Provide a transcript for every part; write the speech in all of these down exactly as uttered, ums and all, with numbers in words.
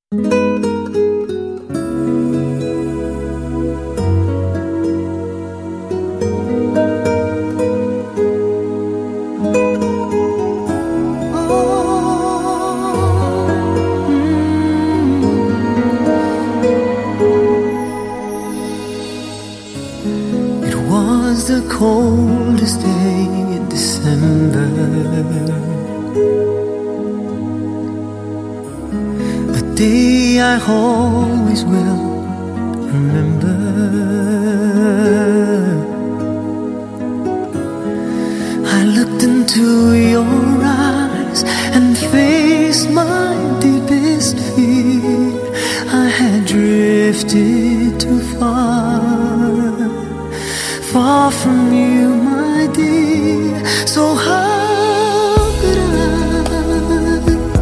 The coldest day in December, a day I always will remember. I looked into your eyes and faced my deepest fear. I had drifted too far, far from you, my dear. So how could I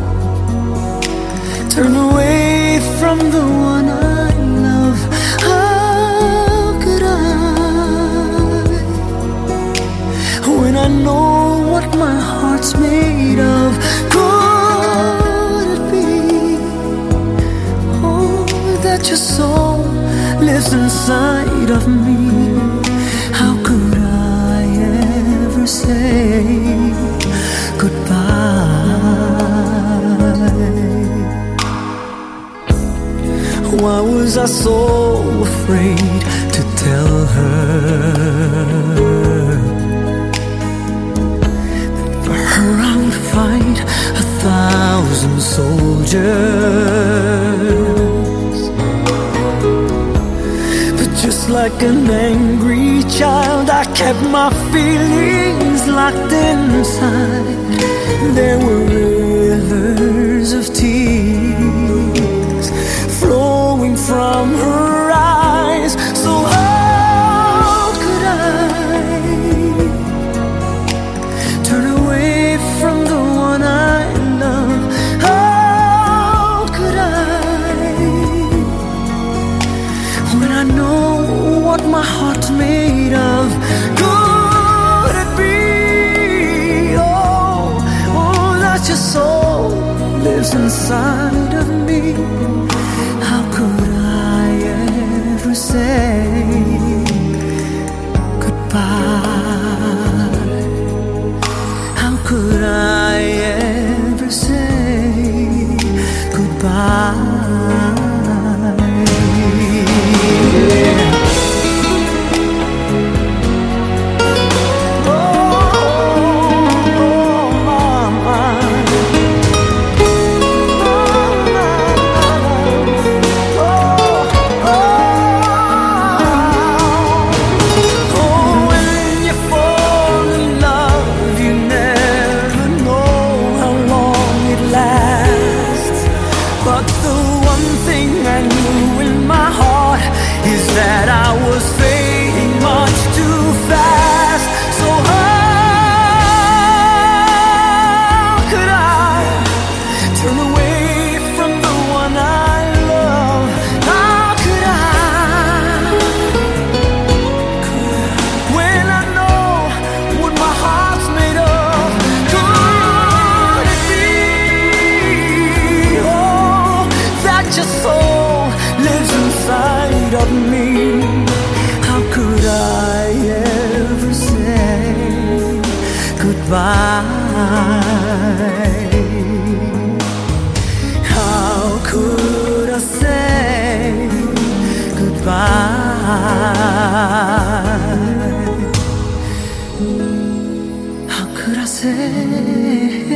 turn away from the one I love? How could I, when I know what my heart's made of? Could it be, oh, that your soul lives inside of me? How could I ever say goodbye? Why was I so afraid to tell her that for her I would fight a thousand soldiers? Just like an angry child, I kept my feelings locked inside. There were rivers of tears flowing from her eyes. So how could I turn away from the one I love? How could I, when I know what my heart's made of? Could it be, oh, oh, that your soul lives inside of me? How could I ever say goodbye? How could I ever say goodbye? That I was fading much too fast. So how could I turn away from the one I love? How could I, when I know what my heart's made of? Could it be, oh, that your soul lives inside of me? How could I ever say goodbye? How could I say goodbye? How could I say